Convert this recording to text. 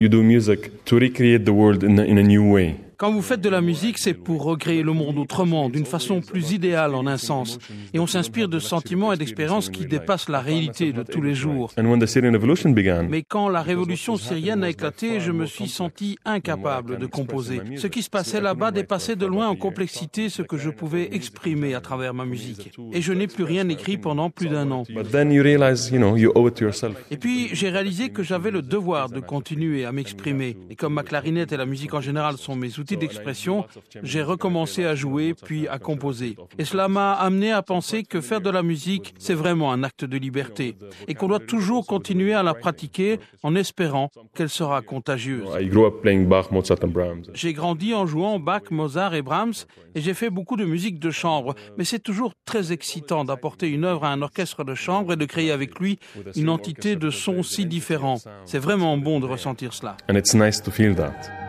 You do music to recreate the world in a new way. Quand vous faites de la musique, c'est pour recréer le monde autrement, d'une façon plus idéale en un sens. Et on s'inspire de sentiments et d'expériences qui dépassent la réalité de tous les jours. And when the Syrian Revolution began, Mais quand la révolution syrienne a éclaté, je me suis senti incapable de composer. Ce qui se passait là-bas dépassait de loin en complexité ce que je pouvais exprimer à travers ma musique. Et je n'ai plus rien écrit pendant plus d'1 an. but then you realize, you owe it to yourself. Et puis, j'ai réalisé que j'avais le devoir de continuer à m'exprimer. Et comme ma clarinette et la musique en général sont mes outils d'expression, j'ai recommencé à jouer puis à composer. Et cela m'a amené à penser que faire de la musique, c'est vraiment un acte de liberté. Et qu'on doit toujours continuer à la pratiquer en espérant qu'elle sera contagieuse. I grew up playing Bach, Mozart and Brahms. J'ai grandi en jouant Bach, Mozart et Brahms et j'ai fait beaucoup de musique de chambre. Mais c'est toujours très excitant d'apporter une œuvre à un orchestre de chambre et de créer avec lui une entité de sons si différents. C'est vraiment bon de ressentir cela. And it's nice to feel that.